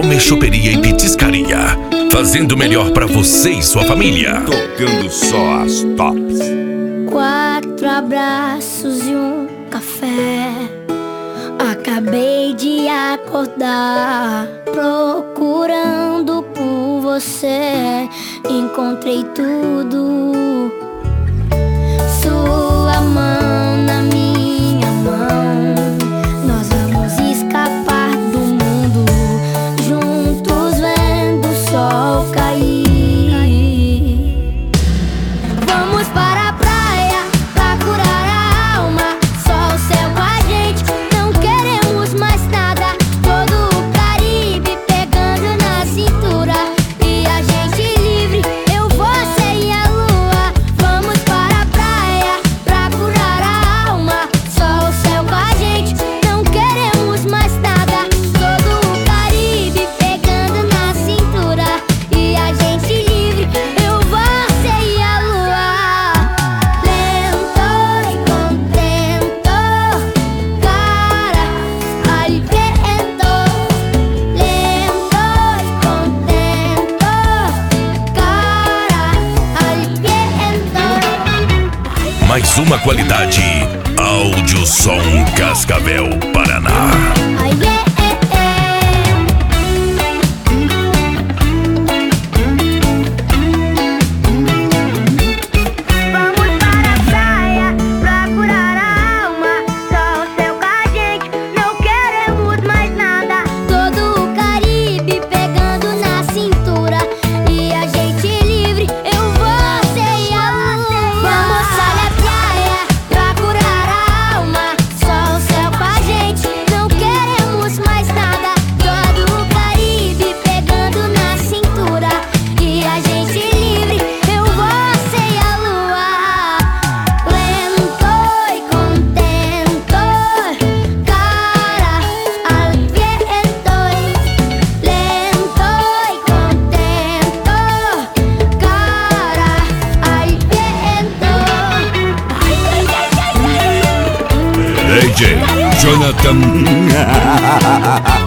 Fome, Choperia e Petiscaria, fazendo o melhor pra você e sua família. Tocando só as tops. 4 abraços e um café. Acabei de acordar, procurando por você. Encontrei tudo. Sua mão na minha mão. Nós vamos escapar do mundo, juntos vendo o sol cair. Vamos para a praia pra curar a alma. Só o céu com a gente, não queremos mais nada. Todo o Caribe pegando na cintura e a gente livre, eu, você e a lua. Vamos para a praia pra curar a alma. Só o céu com a gente, não queremos mais nada. Todo o Caribe pegando na cintura e a gente livre, eu, você e a lua. Lento e contento, cara, al viento. Lento e contento, cara, al viento. Mais uma qualidade, Áudio Som Cascavel, Paraná. Ai, é, Vamos para a praia pra curar a alma. Só o céu com a gente, não queremos mais nada. Todo o Caribe pegando na cintura e a gente livre, eu, você e a lua. Vamos para a praia pra curar a alma. Só o céu com a gente, não queremos mais nada. Todo o Caribe pegando na cintura e a gente livre, eu, você e a lua. Lento e contento, cara, al viento. Lento e contento, cara, al viento. DJ Jonathan.